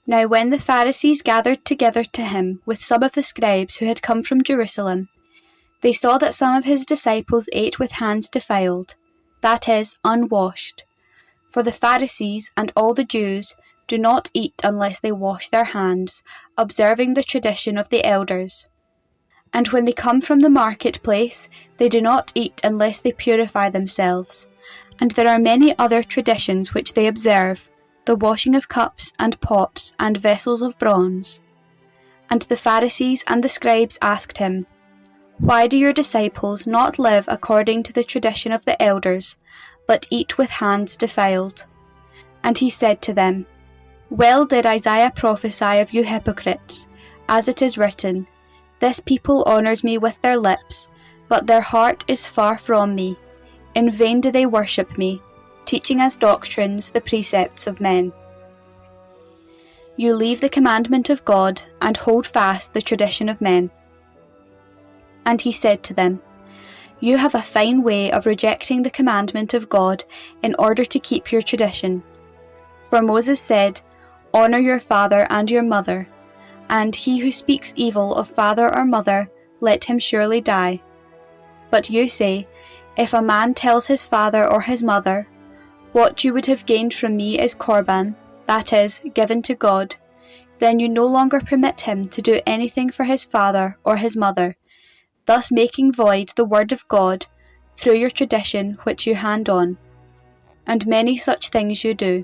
Now when the Pharisees gathered together to him with some of the scribes who had come from Jerusalem, they saw that some of his disciples ate with hands defiled, that is, unwashed. For the Pharisees and all the Jews do not eat unless they wash their hands, observing the tradition of the elders. And when they come from the marketplace, they do not eat unless they purify themselves. And there are many other traditions which they observe, the washing of cups and pots and vessels of bronze. And the Pharisees and the scribes asked him, Why do your disciples not live according to the tradition of the elders, but eat with hands defiled? And he said to them, Well did Isaiah prophesy of you hypocrites, as it is written, This people honours me with their lips, but their heart is far from me. In vain do they worship me, teaching as doctrines the precepts of men. You leave the commandment of God, and hold fast the tradition of men. And he said to them, You have a fine way of rejecting the commandment of God in order to keep your tradition. For Moses said, Honour your father and your mother, and he who speaks evil of father or mother, let him surely die. But you say, If a man tells his father or his mother, What you would have gained from me is korban, that is, given to God, then you no longer permit him to do anything for his father or his mother, thus making void the word of God through your tradition which you hand on. And many such things you do.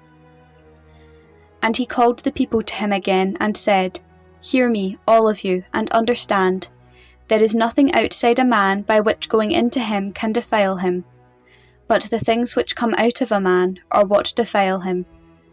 And he called the people to him again and said, Hear me, all of you, and understand. There is nothing outside a man by which going into him can defile him, but the things which come out of a man are what defile him.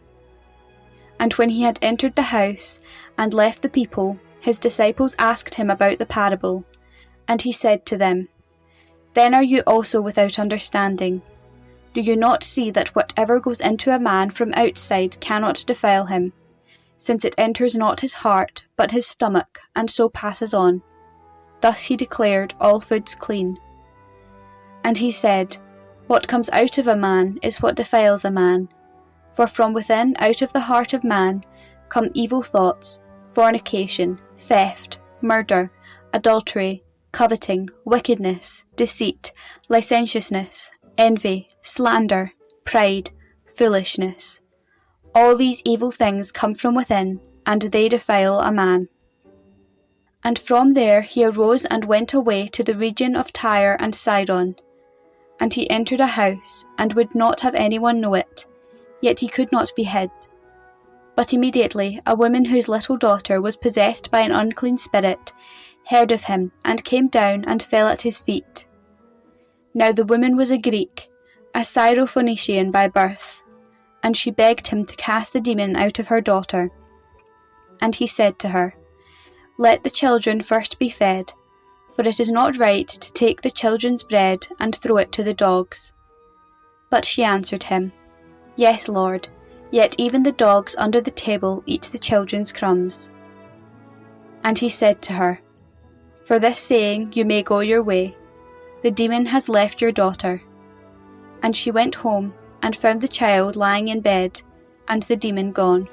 And when he had entered the house and left the people, his disciples asked him about the parable. And he said to them, Then are you also without understanding? Do you not see that whatever goes into a man from outside cannot defile him, since it enters not his heart, but his stomach, and so passes on? Thus he declared all foods clean. And he said, What comes out of a man is what defiles a man. For from within, out of the heart of man, come evil thoughts, fornication, theft, murder, adultery, coveting, wickedness, deceit, licentiousness, envy, slander, pride, foolishness. All these evil things come from within, and they defile a man. And from there he arose and went away to the region of Tyre and Sidon. And he entered a house, and would not have anyone know it, yet he could not be hid. But immediately a woman whose little daughter was possessed by an unclean spirit heard of him, and came down and fell at his feet. Now the woman was a Greek, a Syrophoenician by birth, and she begged him to cast the demon out of her daughter. And he said to her, Let the children first be fed, for it is not right to take the children's bread and throw it to the dogs. But she answered him, Yes, Lord, yet even the dogs under the table eat the children's crumbs. And he said to her, For this saying you may go your way. The demon has left your daughter. And she went home and found the child lying in bed, and the demon gone.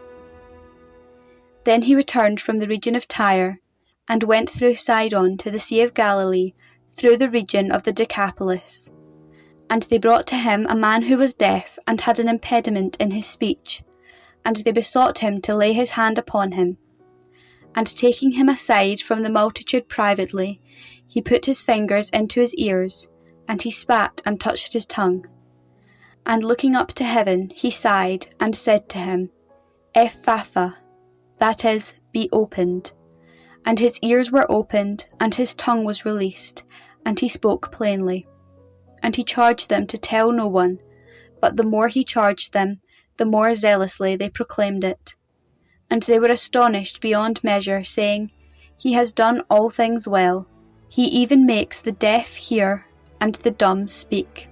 Then he returned from the region of Tyre, and went through Sidon to the Sea of Galilee, through the region of the Decapolis. And they brought to him a man who was deaf, and had an impediment in his speech, and they besought him to lay his hand upon him. And taking him aside from the multitude privately, he put his fingers into his ears, and he spat and touched his tongue. And looking up to heaven, he sighed, and said to him, Ephphatha, that is, be opened. And his ears were opened, and his tongue was released, and he spoke plainly. And he charged them to tell no one, but the more he charged them, the more zealously they proclaimed it. And they were astonished beyond measure, saying, He has done all things well. He even makes the deaf hear, and the dumb speak.